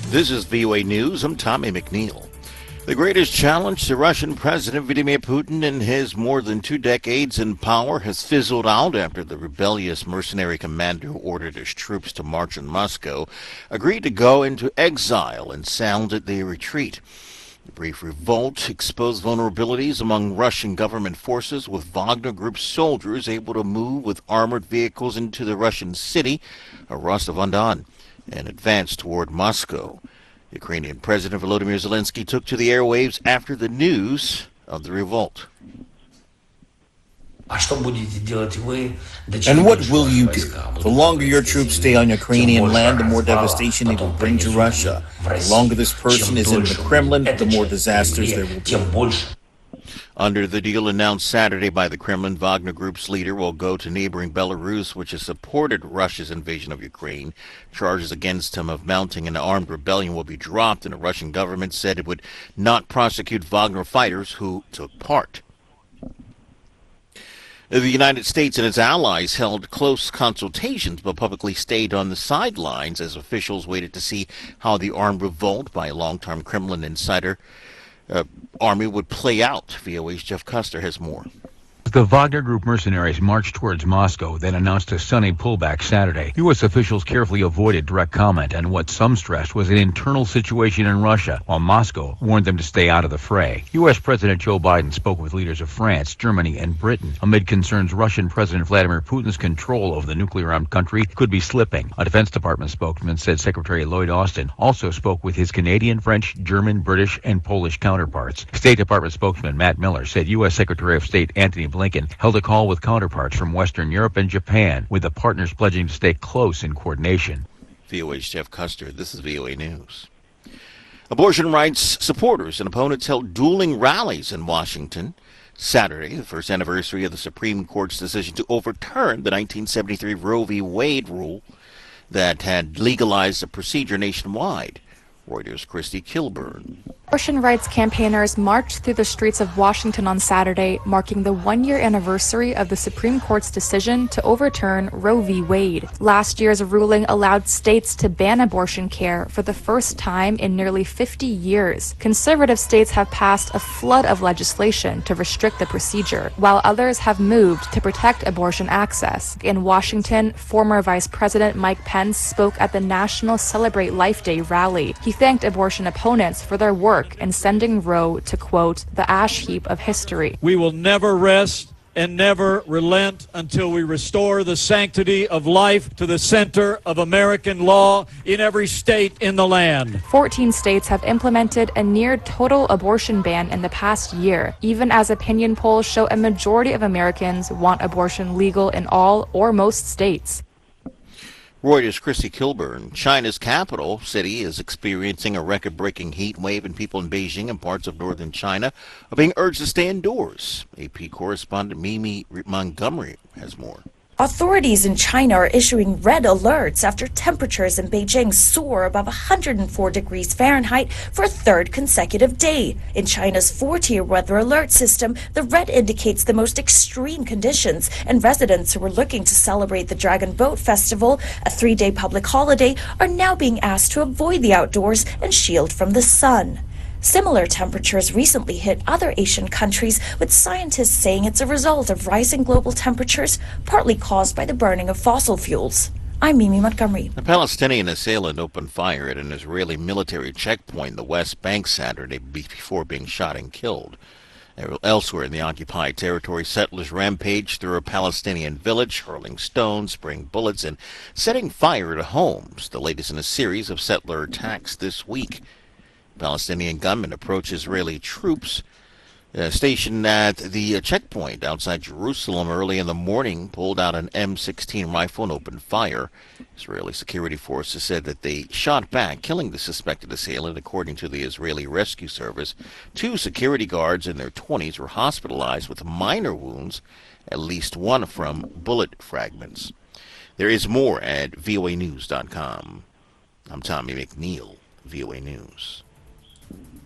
This is VOA News. I'm Tommy McNeil. The greatest challenge to Russian President Vladimir Putin in his more than 2 decades in power has fizzled out after the rebellious mercenary commander who ordered his troops to march on Moscow agreed to go into exile and sounded their retreat. The brief revolt exposed vulnerabilities among Russian government forces, with Wagner Group soldiers able to move with armored vehicles into the Russian city of Rostov-on-Don and advance toward Moscow. Ukrainian President Volodymyr Zelensky took to the airwaves after the news of the revolt. And what will you do? The longer your troops stay on Ukrainian land, the more devastation they will bring to Russia. The longer this person is in the Kremlin, the more disasters there will be. Under the deal announced Saturday by the Kremlin, Wagner Group's leader will go to neighboring Belarus, which has supported Russia's invasion of Ukraine. Charges against him of mounting an armed rebellion will be dropped, and the Russian government said it would not prosecute Wagner fighters who took part. The United States and its allies held close consultations but publicly stayed on the sidelines as officials waited to see how the armed revolt by a long-term Kremlin insider army would play out. VOA's Jeff Custer has more. The Wagner Group mercenaries marched towards Moscow, then announced a sunny pullback Saturday. U.S. officials carefully avoided direct comment on what some stressed was an internal situation in Russia, while Moscow warned them to stay out of the fray. U.S. President Joe Biden spoke with leaders of France, Germany, and Britain amid concerns Russian President Vladimir Putin's control over the nuclear-armed country could be slipping. A Defense Department spokesman said Secretary Lloyd Austin also spoke with his Canadian, French, German, British, and Polish counterparts. State Department spokesman Matt Miller said U.S. Secretary of State Antony Blinken held a call with counterparts from Western Europe and Japan, with the partners pledging to stay close in coordination. VOA's Jeff Custer. This is VOA News. Abortion rights supporters and opponents held dueling rallies in Washington Saturday, the first anniversary of the Supreme Court's decision to overturn the 1973 Roe v. Wade rule that had legalized the procedure nationwide. Reuters' Christy Kilburn. Abortion rights campaigners marched through the streets of Washington on Saturday, marking the one-year anniversary of the Supreme Court's decision to overturn Roe v. Wade. Last year's ruling allowed states to ban abortion care for the first time in nearly 50 years. Conservative states have passed a flood of legislation to restrict the procedure, while others have moved to protect abortion access. In Washington, former Vice President Mike Pence spoke at the National Celebrate Life Day rally. He thanked abortion opponents for their work in sending Roe to, quote, the ash heap of history. We will never rest and never relent until we restore the sanctity of life to the center of American law in every state in the land. 14 states have implemented a near total abortion ban in the past year, even as opinion polls show a majority of Americans want abortion legal in all or most states. Reuters' Christy Kilburn. China's capital city is experiencing a record-breaking heat wave, and people in Beijing and parts of northern China are being urged to stay indoors. AP correspondent Mimi Montgomery has more. Authorities in China are issuing red alerts after temperatures in Beijing soar above 104 degrees Fahrenheit for a third consecutive day. In China's 4-tier weather alert system, the red indicates the most extreme conditions, and residents who were looking to celebrate the Dragon Boat Festival, a 3-day public holiday, are now being asked to avoid the outdoors and shield from the sun. Similar temperatures recently hit other Asian countries, with scientists saying it's a result of rising global temperatures, partly caused by the burning of fossil fuels. I'm Mimi Montgomery. A Palestinian assailant opened fire at an Israeli military checkpoint in the West Bank Saturday before being shot and killed. Elsewhere in the occupied territory, settlers rampaged through a Palestinian village, hurling stones, spraying bullets, and setting fire to homes, the latest in a series of settler attacks this week. Palestinian gunmen approached Israeli troops stationed at the checkpoint outside Jerusalem early in the morning, pulled out an M16 rifle and opened fire. Israeli security forces said that they shot back, killing the suspected assailant. According to the Israeli Rescue Service, 2 security guards in their 20s were hospitalized with minor wounds, at least one from bullet fragments. There is more at voanews.com. I'm Tommy McNeil, VOA News.